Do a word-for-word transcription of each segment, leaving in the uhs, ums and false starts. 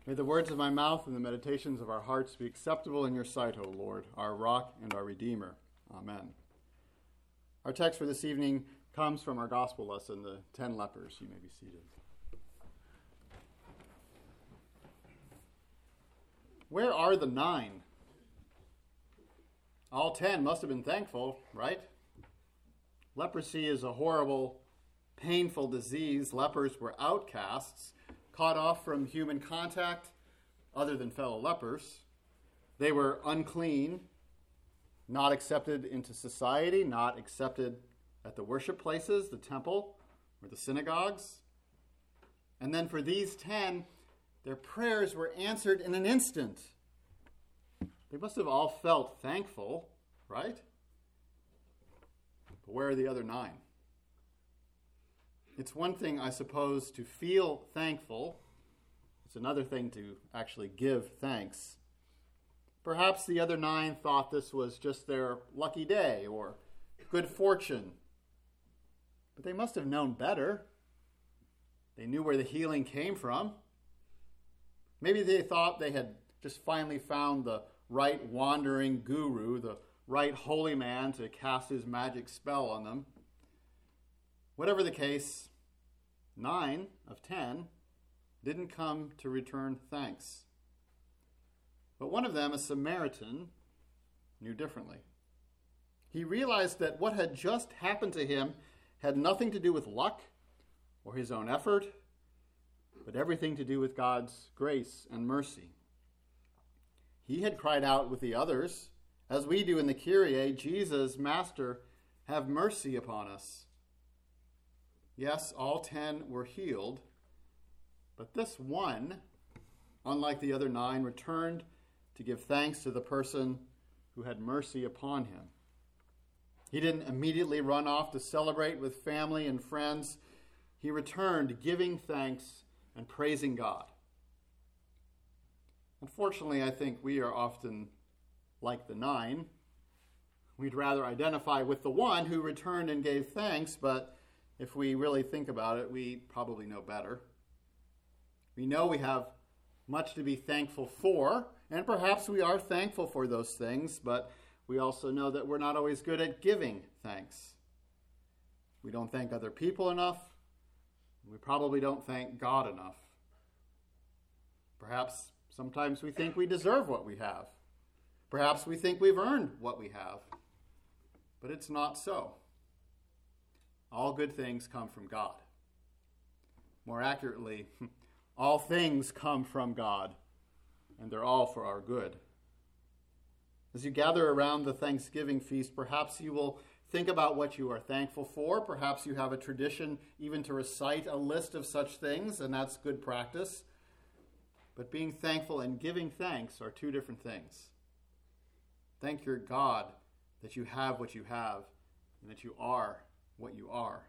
May the words of my mouth and the meditations of our hearts be acceptable in your sight, O Lord, our rock and our redeemer. Amen. Our text for this evening comes from our gospel lesson, the ten lepers. You may be seated. Where are the nine? All ten must have been thankful, right? Leprosy is a horrible, painful disease. Lepers were outcasts, cut off from human contact other than fellow lepers. They were unclean, not accepted into society, not accepted at the worship places, the temple, or the synagogues. And then for these ten, their prayers were answered in an instant. They must have all felt thankful, right? But where are the other nine? It's one thing, I suppose, to feel thankful. It's another thing to actually give thanks. Perhaps the other nine thought this was just their lucky day or good fortune. But they must have known better. They knew where the healing came from. Maybe they thought they had just finally found the right wandering guru, the right holy man to cast his magic spell on them. Whatever the case, nine of ten didn't come to return thanks. But one of them, a Samaritan, knew differently. He realized that what had just happened to him had nothing to do with luck or his own effort, but everything to do with God's grace and mercy. He had cried out with the others, as we do in the Kyrie, Jesus, Master, have mercy upon us. Yes, all ten were healed, but this one, unlike the other nine, returned to give thanks to the person who had mercy upon him. He didn't immediately run off to celebrate with family and friends. He returned giving thanks and praising God. Unfortunately, I think we are often like the nine. We'd rather identify with the one who returned and gave thanks, but if we really think about it, we probably know better. We know we have much to be thankful for, and perhaps we are thankful for those things, but we also know that we're not always good at giving thanks. We don't thank other people enough. We probably don't thank God enough. Perhaps sometimes we think we deserve what we have. Perhaps we think we've earned what we have. But it's not so. All good things come from God. More accurately, all things come from God, and they're all for our good. As you gather around the Thanksgiving feast, perhaps you will think about what you are thankful for. Perhaps you have a tradition even to recite a list of such things, and that's good practice. But being thankful and giving thanks are two different things. Thank your God that you have what you have and that you are what you are.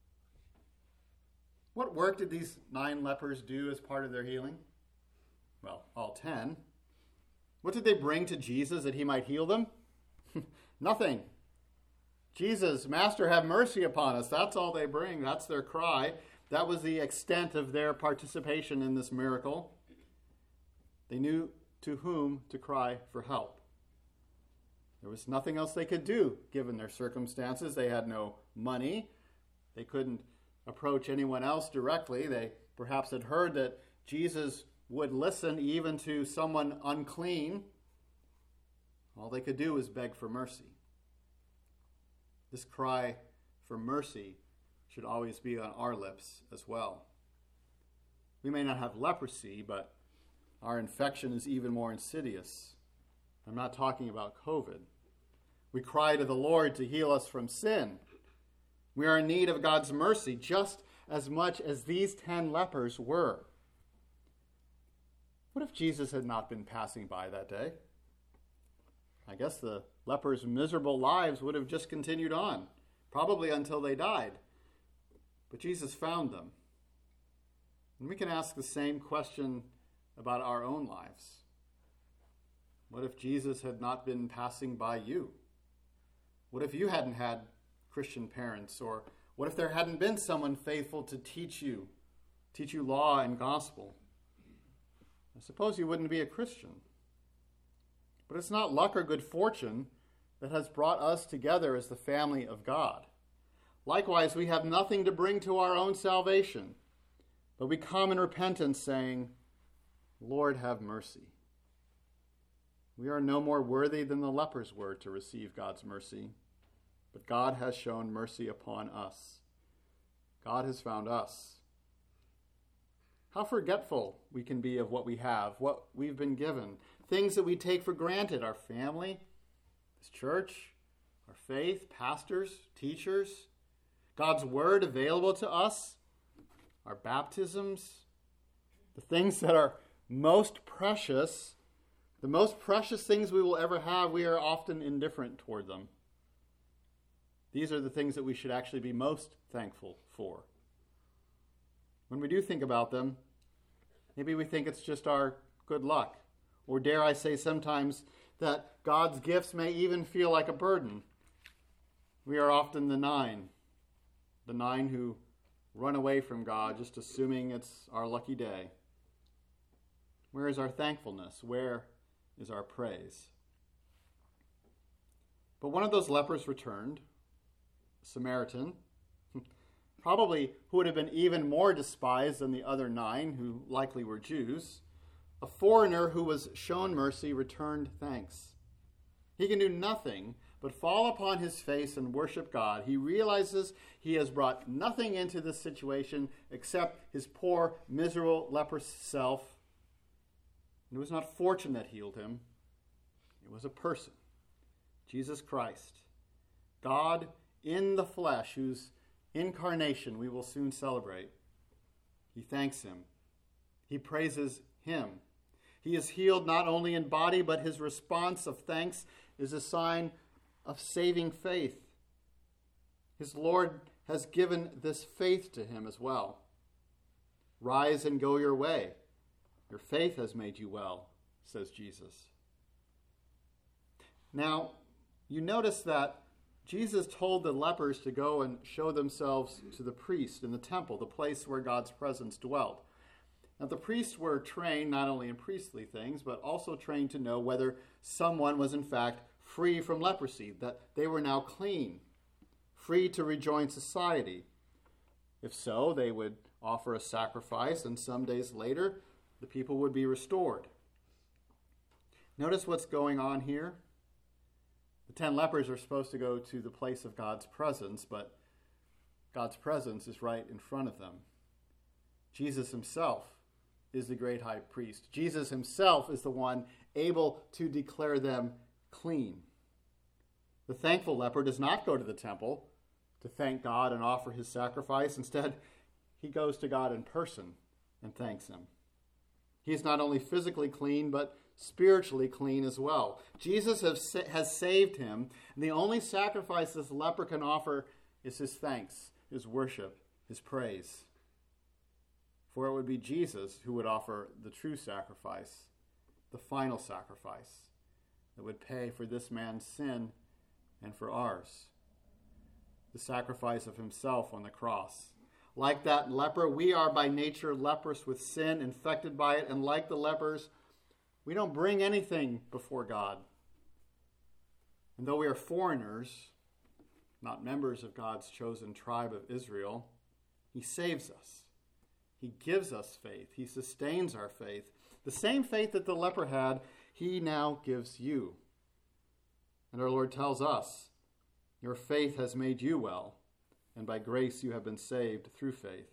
What work did these nine lepers do as part of their healing? Well, all ten. What did they bring to Jesus that he might heal them? Nothing. Jesus, Master, have mercy upon us. That's all they bring. That's their cry. That was the extent of their participation in this miracle. They knew to whom to cry for help. There was nothing else they could do, given their circumstances. They had no money. They couldn't approach anyone else directly. They perhaps had heard that Jesus would listen even to someone unclean. All they could do was beg for mercy. This cry for mercy should always be on our lips as well. We may not have leprosy, but our infection is even more insidious. I'm not talking about COVID. We cry to the Lord to heal us from sin. We are in need of God's mercy just as much as these ten lepers were. What if Jesus had not been passing by that day? I guess the lepers' miserable lives would have just continued on, probably until they died. But Jesus found them. And we can ask the same question about our own lives. What if Jesus had not been passing by you? What if you hadn't had Christian parents? Or what if there hadn't been someone faithful to teach you, teach you law and gospel? I suppose you wouldn't be a Christian. But it's not luck or good fortune that has brought us together as the family of God. Likewise, we have nothing to bring to our own salvation, but we come in repentance saying, Lord, have mercy. We are no more worthy than the lepers were to receive God's mercy, but God has shown mercy upon us. God has found us. How forgetful we can be of what we have, what we've been given, things that we take for granted, our family, this church, our faith, pastors, teachers, God's word available to us, our baptisms, the things that are most precious, the most precious things we will ever have, we are often indifferent toward them. These are the things that we should actually be most thankful for. When we do think about them, maybe we think it's just our good luck, or dare I say sometimes that God's gifts may even feel like a burden. We are often the nine, the nine who run away from God, just assuming it's our lucky day. Where is our thankfulness? Where is our praise? But one of those lepers returned, a Samaritan, probably who would have been even more despised than the other nine, who likely were Jews. A foreigner who was shown mercy returned thanks. He can do nothing but fall upon his face and worship God. He realizes he has brought nothing into this situation except his poor, miserable, leprous self. And it was not fortune that healed him. It was a person, Jesus Christ, God in the flesh, whose incarnation we will soon celebrate. He thanks him. He praises him. He is healed not only in body, but his response of thanks is a sign of saving faith. His Lord has given this faith to him as well. Rise and go your way. Your faith has made you well, says Jesus. Now, you notice that Jesus told the lepers to go and show themselves to the priest in the temple, the place where God's presence dwelt. Now, the priests were trained not only in priestly things, but also trained to know whether someone was in fact free from leprosy, that they were now clean, free to rejoin society. If so, they would offer a sacrifice, and some days later, the people would be restored. Notice what's going on here. The ten lepers are supposed to go to the place of God's presence, but God's presence is right in front of them. Jesus himself is the great high priest. Jesus himself is the one able to declare them clean. The thankful leper does not go to the temple to thank God and offer his sacrifice. Instead, he goes to God in person and thanks him. He is not only physically clean, but spiritually clean as well. Jesus has, has saved him, and the only sacrifice this leper can offer is his thanks, his worship, his praise. For it would be Jesus who would offer the true sacrifice, the final sacrifice that would pay for this man's sin and for ours. The sacrifice of himself on the cross. Like that leper, we are by nature leprous with sin, infected by it, and like the lepers, we don't bring anything before God. And though we are foreigners, not members of God's chosen tribe of Israel, he saves us. He gives us faith. He sustains our faith. The same faith that the leper had, he now gives you. And our Lord tells us, your faith has made you well, and by grace you have been saved through faith.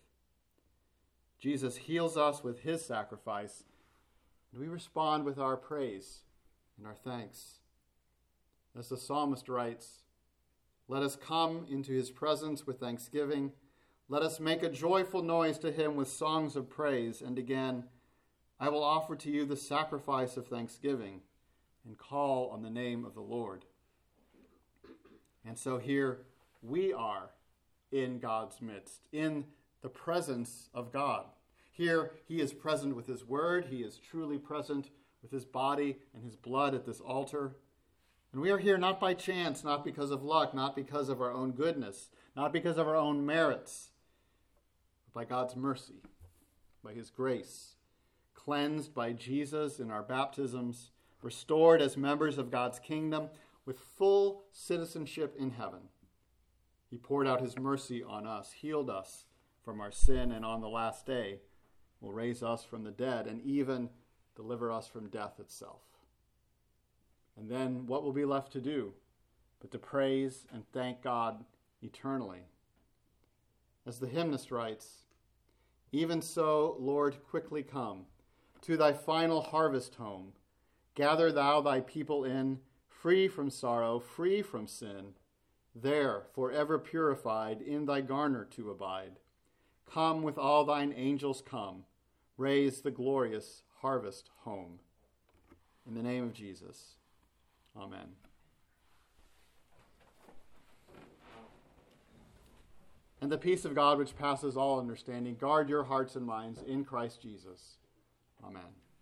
Jesus heals us with his sacrifice, and we respond with our praise and our thanks. As the psalmist writes, let us come into his presence with thanksgiving. Let us make a joyful noise to him with songs of praise. And again, I will offer to you the sacrifice of thanksgiving and call on the name of the Lord. And so here we are in God's midst, in the presence of God. Here he is present with his word. He is truly present with his body and his blood at this altar. And we are here not by chance, not because of luck, not because of our own goodness, not because of our own merits, but by God's mercy, by his grace. cleansed by Jesus in our baptisms, restored as members of God's kingdom with full citizenship in heaven. He poured out his mercy on us, healed us from our sin, and on the last day will raise us from the dead and even deliver us from death itself. And then what will be left to do but to praise and thank God eternally? As the hymnist writes, "Even so, Lord, quickly come to thy final harvest home. Gather thou thy people in, free from sorrow, free from sin, there forever purified in thy garner to abide. Come with all thine angels come, raise the glorious harvest home." In the name of Jesus, amen. And the peace of God, which passes all understanding, guard your hearts and minds in Christ Jesus. Amen.